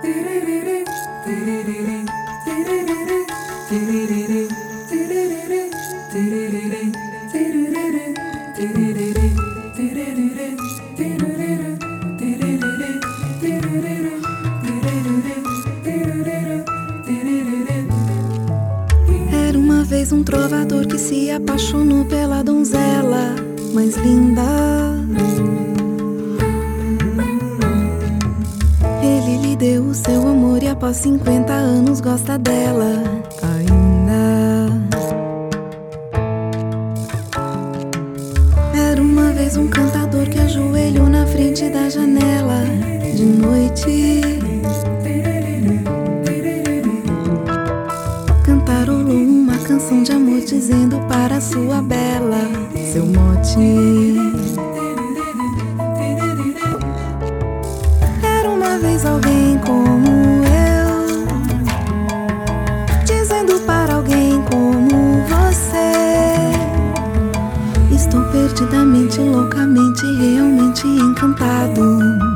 Era uma vez um trovador que se apaixonou pela donzela mais linda. Ele lhe deu o seu amor e após 50 anos gosta dela ainda. Era uma vez um cantador que ajoelhou na frente da janela de noite. Cantarolou uma canção de amor dizendo para sua bela seu mote. Era uma vez alguém como eu, dizendo para alguém como você: estou perdidamente, loucamente, realmente encantado.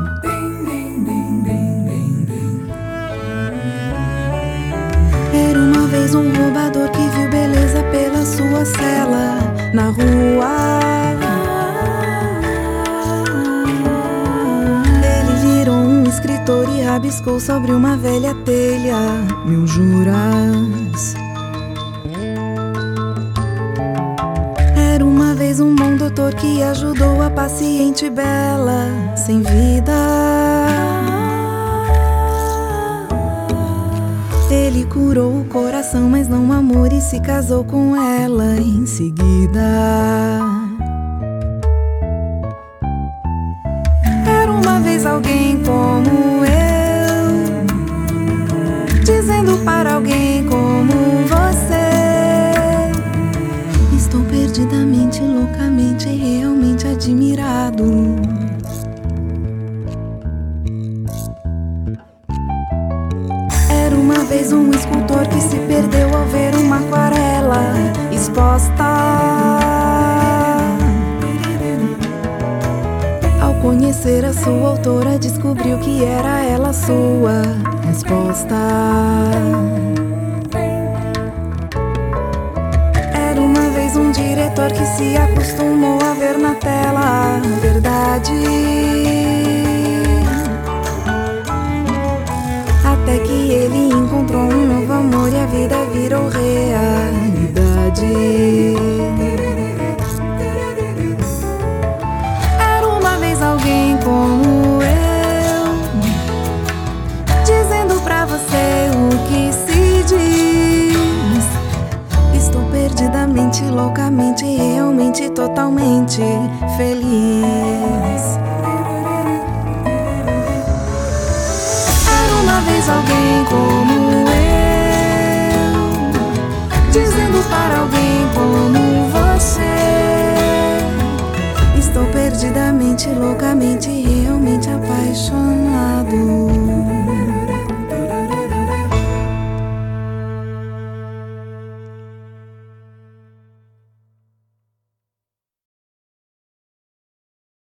Era uma vez um roubador que viu beleza pela sua cela na rua. Ele virou um escritor e rabiscou sobre uma velha telha mil juras. Era uma vez um bom doutor que ajudou a paciente bela sem vida. Ele curou o coração, mas não o amor, e se casou com ela em seguida. Era uma vez alguém como eu, dizendo para alguém como você: estou perdidamente, loucamente, realmente admirado. Era uma vez um escultor que se perdeu ao ver uma aquarela exposta. Ao conhecer a sua autora, descobriu que era ela sua resposta. Era uma vez um diretor que se acostumou a ver na tela a verdade. Até que ele encontrou um novo amor e a vida virou realidade. Era uma vez alguém como eu, dizendo pra você o que se diz: estou perdidamente, loucamente, realmente, totalmente feliz. Uma vez alguém como eu, dizendo para alguém como você: estou perdidamente, loucamente, realmente apaixonado.